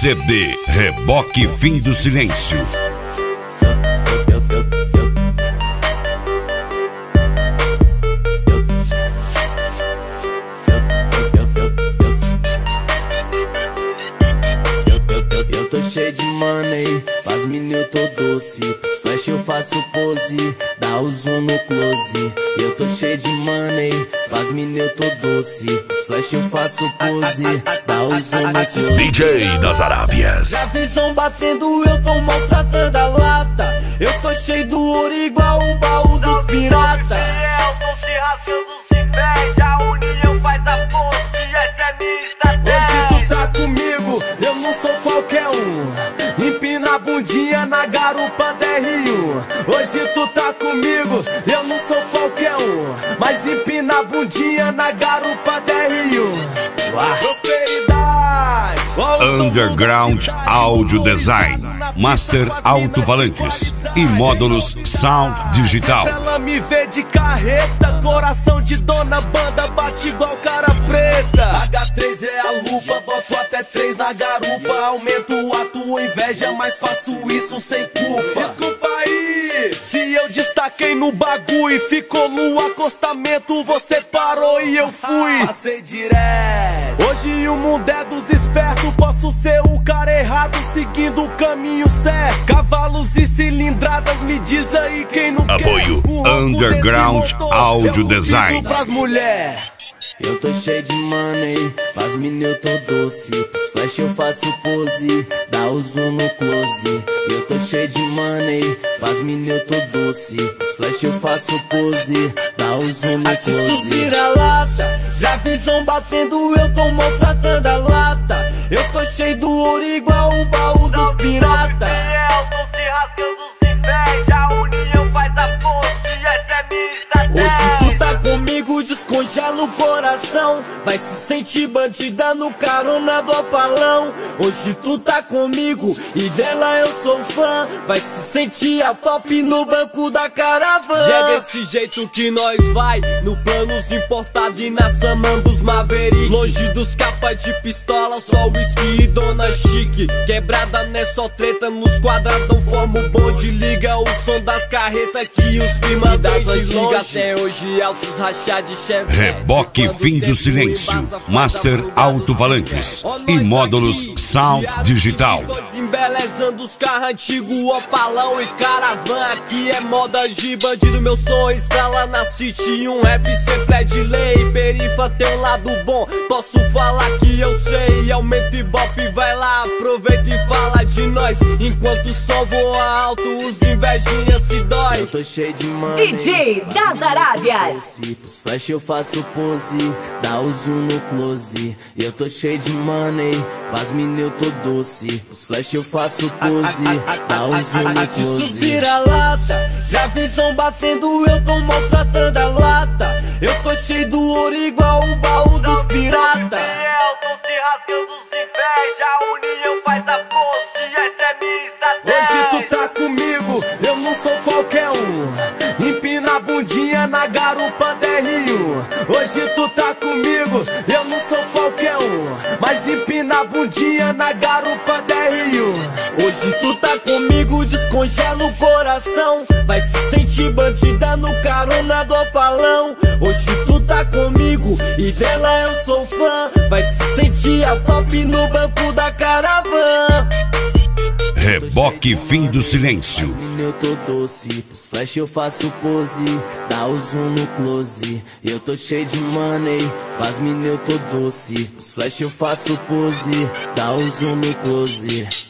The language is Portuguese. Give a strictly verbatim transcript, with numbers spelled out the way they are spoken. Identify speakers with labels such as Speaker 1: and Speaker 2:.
Speaker 1: C D Reboque Fim do Silêncio.
Speaker 2: Eu tô cheio de money, faz menino eu tô doce. Pros flash eu faço pose, dá o zoom no close. Eu tô cheio de money, faz menino eu tô doce. Pros flash eu faço pose, dá o zoom no close.
Speaker 1: D J das Arábias.
Speaker 2: Já visão batendo, eu tô maltratando a lata. Eu tô cheio do ouro igual o baú dos pirata. Hoje tu tá comigo, eu não sou qualquer um. Empina a bundinha na garupa da R um. Hoje tu tá comigo, eu não sou qualquer um. Mas empina a bundinha na garupa da R um. Uau. Prosperidade.
Speaker 1: Underground Audio Design, Master Alto-Falantes e módulos Sound Digital.
Speaker 2: Ela me vê de carreta, coração de dona banda, bate igual cara preta. H três é a lupa, boto até três na garupa. Aumento a tua inveja, mas faço isso sem culpa. Desculpa aí, se eu destaquei no bagulho e ficou no acostamento, você parou e eu fui. Passei direto. Hoje o mundo é dos espertos, posso ser o cara errado seguindo o caminho certo. Cavalos e cilindradas, me diz aí quem não
Speaker 1: Apoio
Speaker 2: quer.
Speaker 1: Underground Audio Design.
Speaker 2: Pras mulher. Eu tô cheio de money, pras mina eu tô doce. Pros flash eu faço pose, dá o zoom no close. Eu tô cheio de money, pras mina eu tô doce. Pros flash eu faço pose, dá o zoom no close. Vira-lata, já visão batendo, eu tô maltratando a lata. Eu tô cheio do ouro igual o baú dos pirata. Hoje tu tá comigo, descongela o coração. Vai se sentir bandida no carona do opalão. Hoje tu tá comigo e dela eu sou fã. Vai se sentir a top no banco da caravana. E é desse jeito que nós vai, no planos importado e na Samambos Maverick. Longe dos capas de pistola, só whisky e dona chique. Quebrada não é só treta, nos quadradão forma o bonde. Liga o som das carretas que os firma das antigas até hoje altos rachar de chefe.
Speaker 1: Reboque Fim do Silêncio, Master Alto-Falantes e módulos Sound Digital.
Speaker 2: Embelezando os carros antigos, opalão e caravan. Aqui é moda de bandido, meu som estrala na city. Um rap sempre é de lei, perifa tem um lado bom. Posso falar que eu sei, aumenta e bop, vai lá, aproveita e fala de nós. Enquanto o sol voa alto, os invejinhas se dói. Eu tô cheio de money,
Speaker 3: D J das Arábias.
Speaker 2: Pros flash eu faço pose, dá o zoom no close. Eu tô cheio de money, pras mina eu tô doce. Pros flash eu faço pose, dá o zoom no close. Vira-lata, já visão batendo, eu tô maltratando a lata. Eu tô cheio do ouro igual o baú dos pirata. Hoje tu tá comigo, eu não sou qualquer um. Empina a bundinha na garupa da R um. Hoje tu tá comigo, eu não sou qualquer um. Mas empina a bundinha na garupa da R um. Hoje tu tá comigo, descongela o coração. Vai se sentir bandida no carona do opalão. Hoje tu tá comigo e dela eu sou fã. Vai se sentir a top no banco da caravana.
Speaker 1: Reboque Fim do Silêncio.
Speaker 2: Eu tô doce, pros flash eu faço pose, dá o zoom no close. Eu tô cheio de money, pras mina eu tô doce. Pros flash eu faço pose, dá o zoom no close.